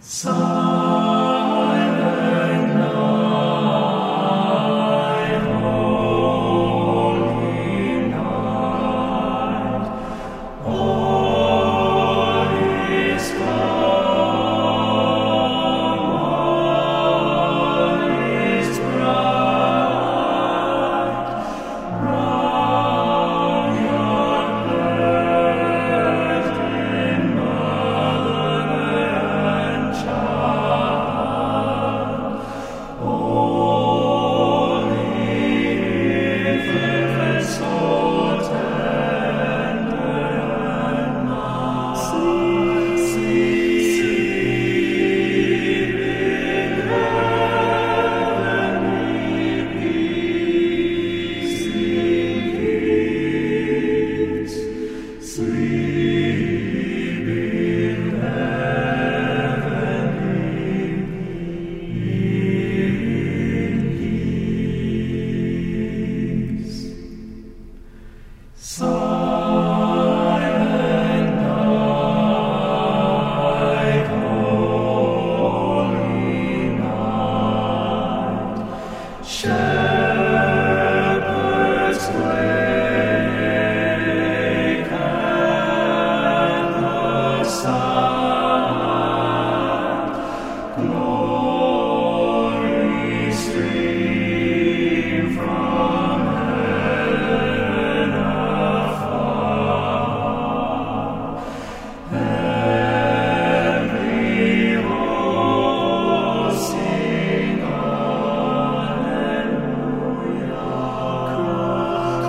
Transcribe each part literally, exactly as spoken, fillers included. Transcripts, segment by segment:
Silent night, holy night, all is calm, all is bright, round your birthday, mother and child, holy infant, so tender and mild, sleep in heavenly peace, in peace, sleep in heavenly peace. Silent night, holy night, shepherds wake at the sound, glory stream from heaven afar, every host sing Alleluia.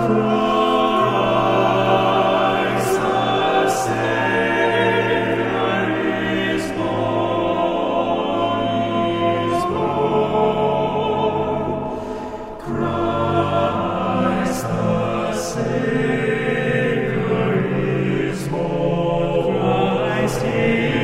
Christ the Savior is born, is born. Christ the Savior is born. Christ is